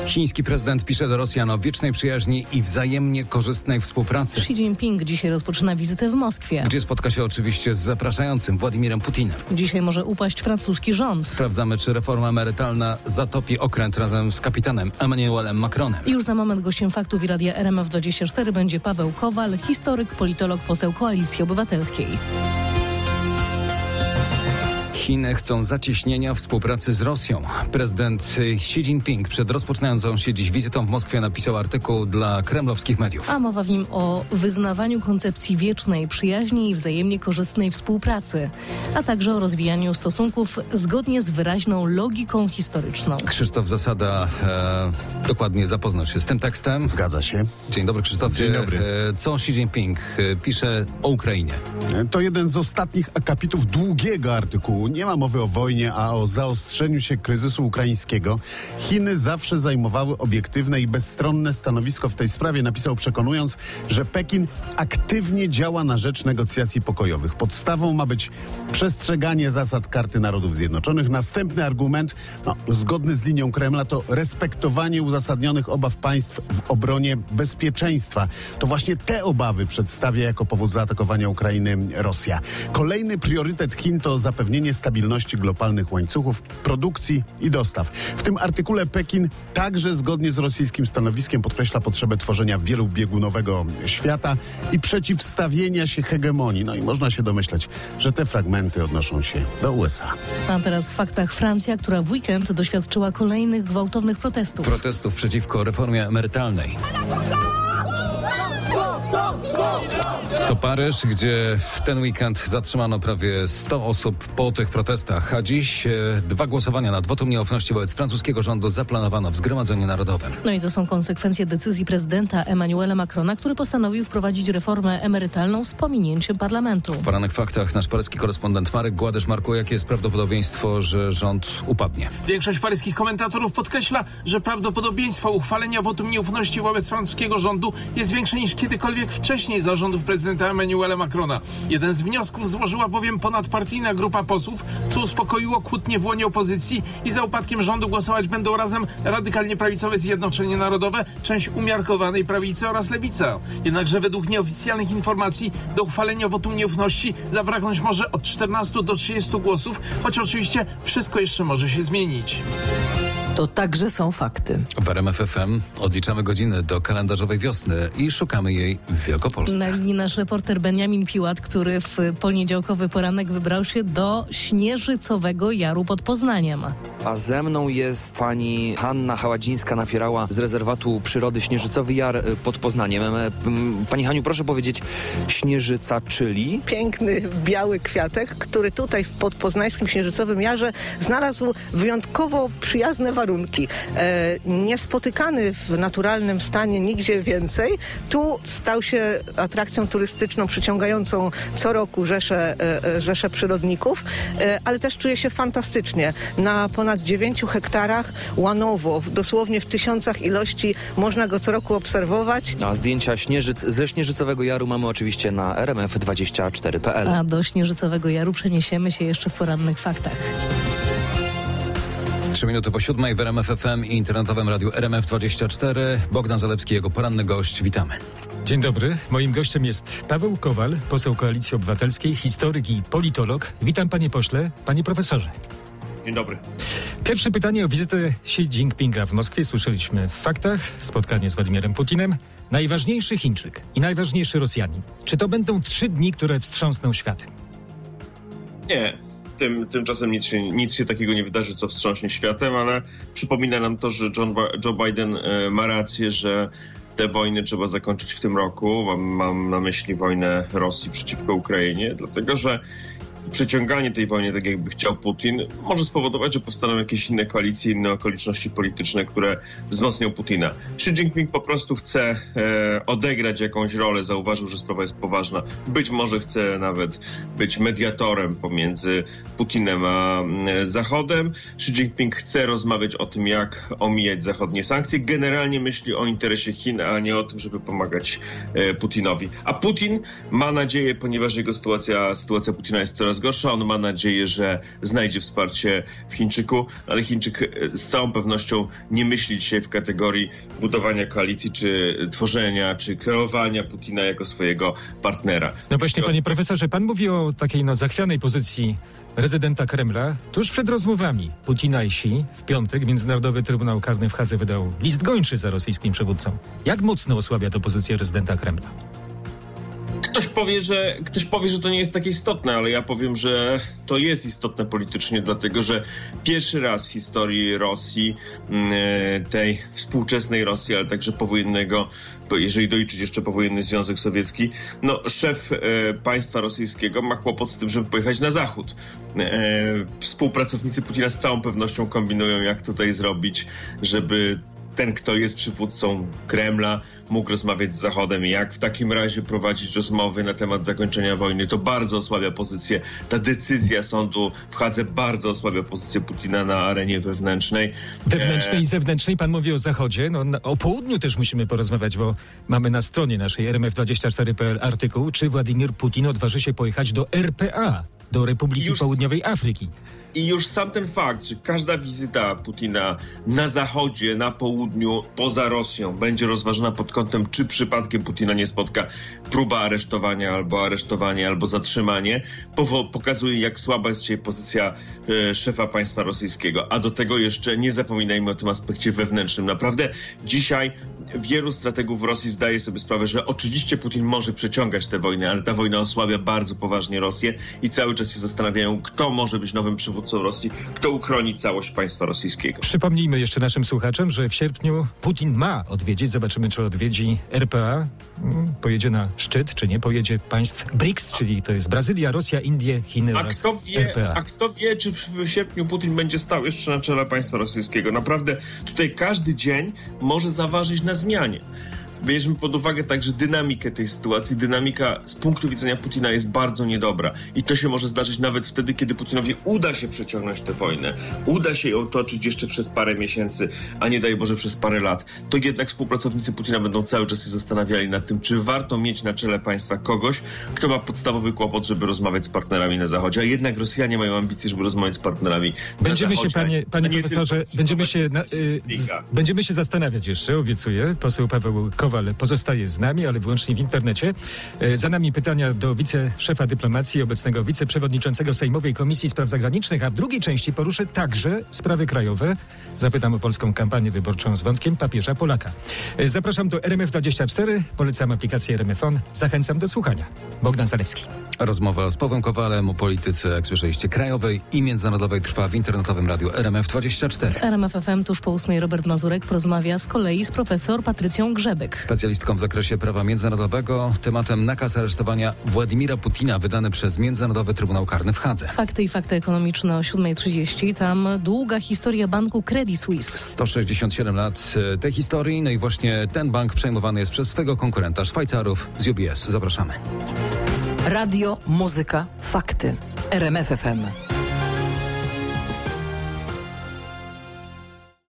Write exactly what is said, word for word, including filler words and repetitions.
Chiński prezydent pisze do Rosjan o wiecznej przyjaźni i wzajemnie korzystnej współpracy. Xi Jinping dzisiaj rozpoczyna wizytę w Moskwie, gdzie spotka się oczywiście z zapraszającym Władimirem Putinem. Dzisiaj może upaść francuski rząd. Sprawdzamy, czy reforma emerytalna zatopi okręt razem z kapitanem Emmanuelem Macronem. I już za moment gościem Faktów i Radia R M F dwadzieścia cztery będzie Paweł Kowal, historyk, politolog, poseł Koalicji Obywatelskiej. Chiny chcą zacieśnienia współpracy z Rosją. Prezydent Xi Jinping przed rozpoczynającą się dziś wizytą w Moskwie napisał artykuł dla kremlowskich mediów. A mowa w nim o wyznawaniu koncepcji wiecznej przyjaźni i wzajemnie korzystnej współpracy, a także o rozwijaniu stosunków zgodnie z wyraźną logiką historyczną. Krzysztof Zasada e, dokładnie zapoznał się z tym tekstem. Zgadza się. Dzień dobry, Krzysztof. Dzień dobry. E, co Xi Jinping e, pisze o Ukrainie? To jeden z ostatnich akapitów długiego artykułu. Nie ma mowy o wojnie, a o zaostrzeniu się kryzysu ukraińskiego. Chiny zawsze zajmowały obiektywne i bezstronne stanowisko w tej sprawie, napisał, przekonując, że Pekin aktywnie działa na rzecz negocjacji pokojowych. Podstawą ma być przestrzeganie zasad Karty Narodów Zjednoczonych. Następny argument, no, zgodny z linią Kremla, to respektowanie uzasadnionych obaw państw w obronie bezpieczeństwa. To właśnie te obawy przedstawia jako powód zaatakowania Ukrainy Rosja. Kolejny priorytet Chin to zapewnienie stabilności globalnych łańcuchów produkcji i dostaw. W tym artykule Pekin także zgodnie z rosyjskim stanowiskiem podkreśla potrzebę tworzenia wielobiegunowego świata i przeciwstawienia się hegemonii. No i można się domyśleć, że te fragmenty odnoszą się do U S A. A teraz w faktach Francja, która w weekend doświadczyła kolejnych gwałtownych protestów. Protestów przeciwko reformie emerytalnej. To Paryż, gdzie w ten weekend zatrzymano prawie sto osób po tych protestach, a dziś e, dwa głosowania nad wotum nieufności wobec francuskiego rządu zaplanowano w Zgromadzeniu Narodowym. No i to są konsekwencje decyzji prezydenta Emmanuela Macrona, który postanowił wprowadzić reformę emerytalną z pominięciem parlamentu. W porannych faktach nasz paryski korespondent Marek Gładysz. Marku, jakie jest prawdopodobieństwo, że rząd upadnie? Większość paryskich komentatorów podkreśla, że prawdopodobieństwo uchwalenia wotum nieufności wobec francuskiego rządu jest większe niż kiedykolwiek wcześniej za rządów prezydenta Emmanuela Macrona. Jeden z wniosków złożyła bowiem ponadpartyjna grupa posłów, co uspokoiło kłótnie w łonie opozycji i za upadkiem rządu głosować będą razem radykalnie prawicowe Zjednoczenie Narodowe, część umiarkowanej prawicy oraz lewica. Jednakże według nieoficjalnych informacji do uchwalenia wotum nieufności zabraknąć może od czternastu do trzydziestu głosów, choć oczywiście wszystko jeszcze może się zmienić. To także są fakty. W R M F F M odliczamy godziny do kalendarzowej wiosny i szukamy jej w Wielkopolsce. Na linii nasz reporter Beniamin Piłat, który w poniedziałkowy poranek wybrał się do Śnieżycowego Jaru pod Poznaniem. A ze mną jest pani Hanna Haładzińska-Napierała z rezerwatu przyrody Śnieżycowy Jar pod Poznaniem. Pani Haniu, proszę powiedzieć, Śnieżyca, czyli? Piękny, biały kwiatek, który tutaj w podpoznańskim Śnieżycowym Jarze znalazł wyjątkowo przyjazne warunki. warunki. E, niespotykany w naturalnym stanie nigdzie więcej. Tu stał się atrakcją turystyczną przyciągającą co roku rzesze, e, rzesze przyrodników, e, ale też czuje się fantastycznie. Na ponad dziewięciu hektarach łanowo, dosłownie w tysiącach ilości można go co roku obserwować. A zdjęcia Śnieżyc ze Śnieżycowego Jaru mamy oczywiście na r m f dwadzieścia cztery kropka p l. A do Śnieżycowego Jaru przeniesiemy się jeszcze w porannych faktach. Trzy minuty po siódmej w R M F F M i internetowym radiu R M F dwadzieścia cztery. Bogdan Zalewski, jego poranny gość. Witamy. Dzień dobry. Moim gościem jest Paweł Kowal, poseł Koalicji Obywatelskiej, historyk i politolog. Witam panie pośle, panie profesorze. Dzień dobry. Pierwsze pytanie o wizytę Xi Jinpinga w Moskwie. Słyszeliśmy w faktach. Spotkanie z Władimirem Putinem. Najważniejszy Chińczyk i najważniejszy Rosjanin. Czy to będą trzy dni, które wstrząsną światem? Nie. Tym, tymczasem nic się, nic się takiego nie wydarzy, co wstrząśnie światem, ale przypomina nam to, że John, Joe Biden e, ma rację, że te wojny trzeba zakończyć w tym roku. Mam, mam na myśli wojnę Rosji przeciwko Ukrainie, dlatego że przeciąganie tej wojny, tak jakby chciał Putin, może spowodować, że powstaną jakieś inne koalicje, inne okoliczności polityczne, które wzmocnią Putina. Xi Jinping po prostu chce e, odegrać jakąś rolę, zauważył, że sprawa jest poważna. Być może chce nawet być mediatorem pomiędzy Putinem a e, Zachodem. Xi Jinping chce rozmawiać o tym, jak omijać zachodnie sankcje. Generalnie myśli o interesie Chin, a nie o tym, żeby pomagać e, Putinowi. A Putin ma nadzieję, ponieważ jego sytuacja, sytuacja Putina jest coraz coraz gorsza. On ma nadzieję, że znajdzie wsparcie w Chińczyku, ale Chińczyk z całą pewnością nie myśli dzisiaj w kategorii budowania koalicji, czy tworzenia, czy kreowania Putina jako swojego partnera. No właśnie, panie profesorze, pan mówi o takiej no, zachwianej pozycji rezydenta Kremla. Tuż przed rozmowami Putina i Xi w piątek Międzynarodowy Trybunał Karny w Hadze wydał list gończy za rosyjskim przywódcą. Jak mocno osłabia to pozycję rezydenta Kremla? Ktoś powie, że, ktoś powie, że to nie jest takie istotne, ale ja powiem, że to jest istotne politycznie, dlatego że pierwszy raz w historii Rosji, tej współczesnej Rosji, ale także powojennego, jeżeli doliczyć jeszcze powojenny Związek Sowiecki, no szef państwa rosyjskiego ma kłopot z tym, żeby pojechać na zachód. Współpracownicy Putina z całą pewnością kombinują, jak tutaj zrobić, żeby ten, kto jest przywódcą Kremla, mógł rozmawiać z Zachodem. Jak w takim razie prowadzić rozmowy na temat zakończenia wojny? To bardzo osłabia pozycję. Ta decyzja sądu w Hadze bardzo osłabia pozycję Putina na arenie wewnętrznej. Wewnętrznej i zewnętrznej. Pan mówi o Zachodzie. No, na, o południu też musimy porozmawiać, bo mamy na stronie naszej R M F dwadzieścia cztery kropka p l artykuł, czy Władimir Putin odważy się pojechać do R P A, do Republiki Już... Południowej Afryki. I już sam ten fakt, że każda wizyta Putina na zachodzie, na południu, poza Rosją będzie rozważana pod kątem, czy przypadkiem Putina nie spotka próba aresztowania, albo aresztowanie, albo zatrzymanie, powo- pokazuje, jak słaba jest dzisiaj pozycja e, szefa państwa rosyjskiego. A do tego jeszcze nie zapominajmy o tym aspekcie wewnętrznym. Naprawdę dzisiaj wielu strategów w Rosji zdaje sobie sprawę, że oczywiście Putin może przeciągać tę wojnę, ale ta wojna osłabia bardzo poważnie Rosję i cały czas się zastanawiają, kto może być nowym przywódcą Rosji, kto uchroni całość państwa rosyjskiego. Przypomnijmy jeszcze naszym słuchaczom, że w sierpniu Putin ma odwiedzić, zobaczymy, czy odwiedzi R P A, pojedzie na szczyt, czy nie, pojedzie państw B R I C S, czyli to jest Brazylia, Rosja, Indie, Chiny a oraz kto wie, R P A. A kto wie, czy w sierpniu Putin będzie stał jeszcze na czele państwa rosyjskiego. Naprawdę tutaj każdy dzień może zaważyć na zmianie. Bierzmy pod uwagę także dynamikę tej sytuacji. Dynamika z punktu widzenia Putina jest bardzo niedobra. I to się może zdarzyć nawet wtedy, kiedy Putinowi uda się przeciągnąć tę wojnę. Uda się ją toczyć jeszcze przez parę miesięcy, a nie daj Boże przez parę lat. To jednak współpracownicy Putina będą cały czas się zastanawiali nad tym, czy warto mieć na czele państwa kogoś, kto ma podstawowy kłopot, żeby rozmawiać z partnerami na Zachodzie. A jednak Rosjanie mają ambicje, żeby rozmawiać z partnerami Będziemy na Zachodzie. się, panie, panie profesorze, będziemy się, na, y, z, będziemy się zastanawiać jeszcze, obiecuję. Poseł Paweł Kowal pozostaje z nami, ale wyłącznie w internecie. Za nami pytania do wiceszefa dyplomacji, obecnego wiceprzewodniczącego Sejmowej Komisji Spraw Zagranicznych, a w drugiej części poruszę także sprawy krajowe. Zapytam o polską kampanię wyborczą z wątkiem papieża Polaka. Zapraszam do R M F dwadzieścia cztery, polecam aplikację R M F On. Zachęcam do słuchania. Bogdan Zalewski. Rozmowa z Pawłem Kowalem o polityce, jak słyszeliście, krajowej i międzynarodowej trwa w internetowym radiu R M F dwadzieścia cztery. R M F F M tuż po ósmej Robert Mazurek porozmawia z kolei z profesor Patrycją Grzebyk. Specjalistką w zakresie prawa międzynarodowego. Tematem nakaz aresztowania Władimira Putina wydany przez Międzynarodowy Trybunał Karny w Hadze. Fakty i fakty ekonomiczne o siódma trzydzieści. Tam długa historia banku Credit Suisse. sto sześćdziesiąt siedem lat tej historii. No i właśnie ten bank przejmowany jest przez swego konkurenta Szwajcarów z U B S. Zapraszamy. Radio, muzyka, fakty. R M F F M.